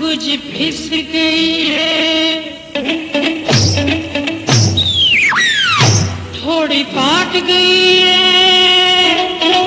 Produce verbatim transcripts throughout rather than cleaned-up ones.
कुछ फिस गई है, थोड़ी पाट गई है,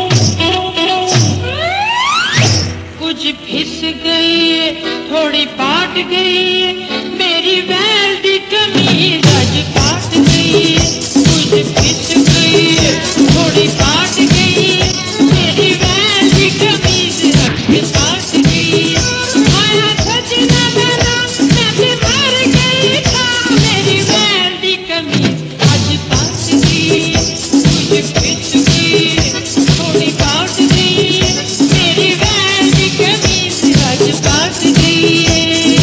कुछ फिस गई है, थोड़ी पाट गई है, मेरी वैल दी कमीज अज पाट गई है, कुछ फिस गई है, थोड़ी पाट गई है, मेरी वैल दी कमीज अज पाट गई है। आया सजना मेरा मैं भी मर गई था, मेरी वैल दी कमीज अज पाट गई है, कुछ फिस गई है, थोड़ी पाट गई है, मेरी वैल दी कमीज अज पाट गई है।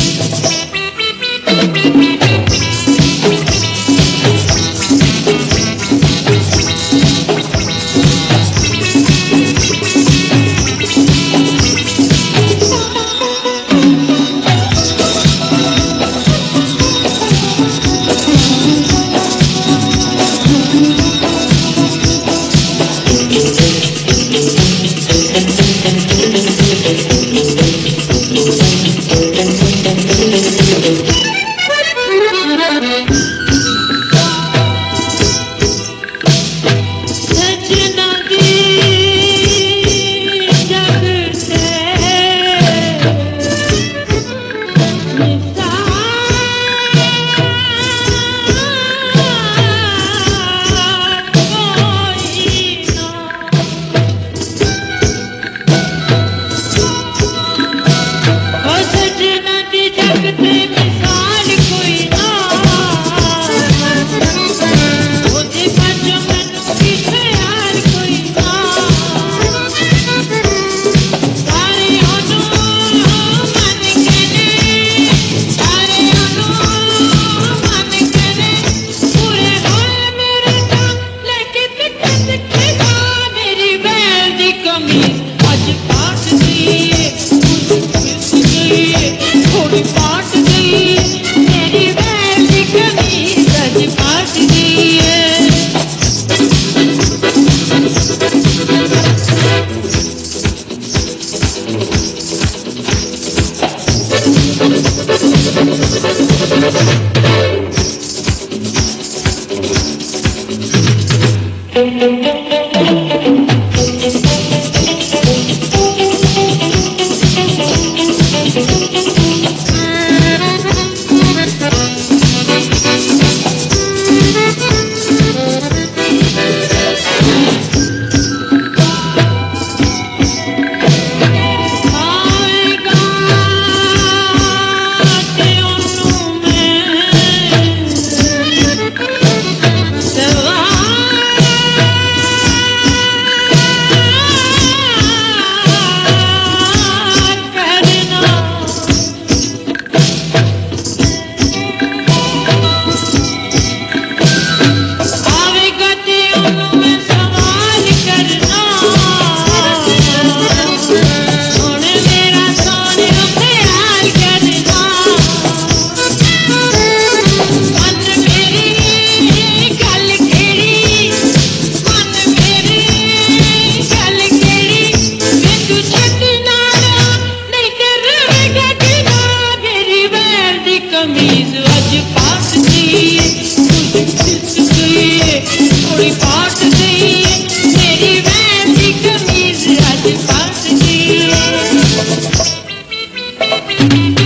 कमीज अज पाट गई है, कुछ फिस गई है, थोड़ी पाट गई है, मेरी वैल दी कमीज अज पाट गई है।